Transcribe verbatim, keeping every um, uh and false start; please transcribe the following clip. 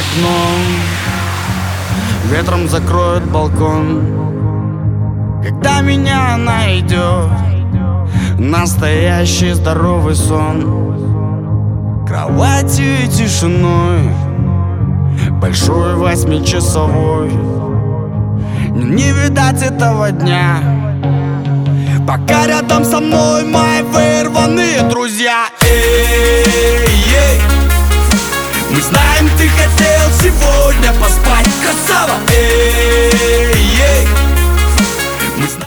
окном, ветром закроет балкон. Когда меня найдет настоящий здоровый сон, кроватью и тишиной, большой восьмичасовой. Не видать этого дня, пока рядом со мной мои вырванные друзья. Эй, эй, мы знаем, ты хотел сегодня поспать, красава. Эй,